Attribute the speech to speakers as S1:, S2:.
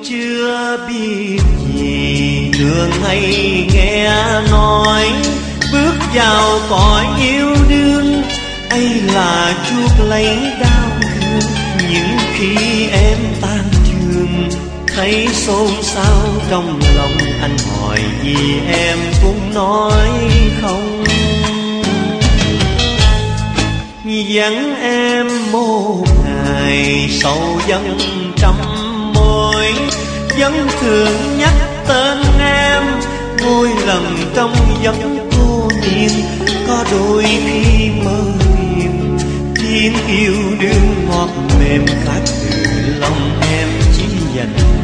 S1: chưa biết gì, thường hay nghe nói bước vào cõi yêu đương ấy là chuốc lấy đau thương. Nhưng khi em tan trường thấy xôn xao trong lòng, anh hỏi gì em cũng nói không. Dẫn em một ngày sầu dân trăm mối, vẫn thường nhắc tên em ngôi lần trong giấc cô niên. Có đôi khi mơ miên tiếng yêu đương ngọt mềm khác từ lòng em chỉ dành